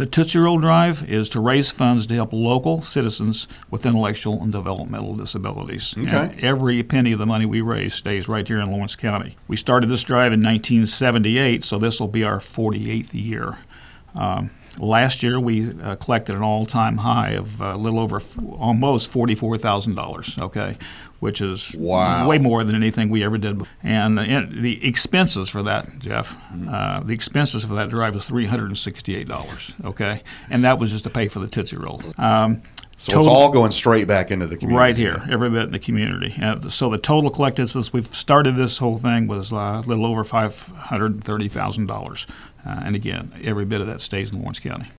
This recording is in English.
The Tootsie Roll Drive is to raise funds to help local citizens with intellectual and developmental disabilities. Okay. And every penny of the money we raise stays right here in Lawrence County. We started this drive in 1978, so this will be our 48th year. Last year, we collected an all-time high of a little over almost $44,000, okay, which is way more than anything we ever did. And the expenses for that, Jeff, the expenses for that drive was $368, okay, and that was just to pay for the Tootsie Rolls. So it's all going straight back into the community. Right here, every bit in the community. So the total collected since we've started this whole thing was a little over $530,000. And again, every bit of that stays in Lawrence County.